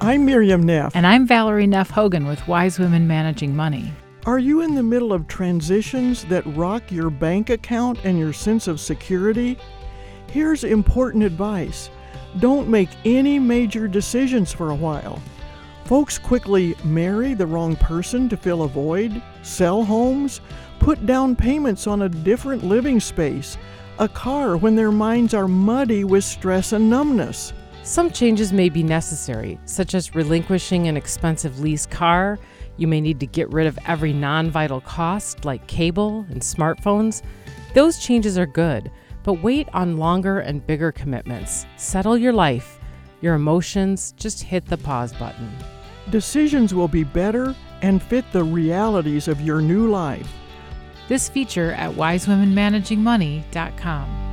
I'm Miriam Neff. And I'm Valerie Neff Hogan with Wise Women Managing Money. Are you in the middle of transitions that rock your bank account and your sense of security? Here's important advice. Don't make any major decisions for a while. Folks quickly marry the wrong person to fill a void, sell homes, put down payments on a different living space, a car when their minds are muddy with stress and numbness. Some changes may be necessary, such as relinquishing an expensive lease car. You may need to get rid of every non-vital cost like cable and smartphones. Those changes are good, but wait on longer and bigger commitments. Settle your life. Your emotions, just hit the pause button. Decisions will be better and fit the realities of your new life. This feature at wisewomenmanagingmoney.com.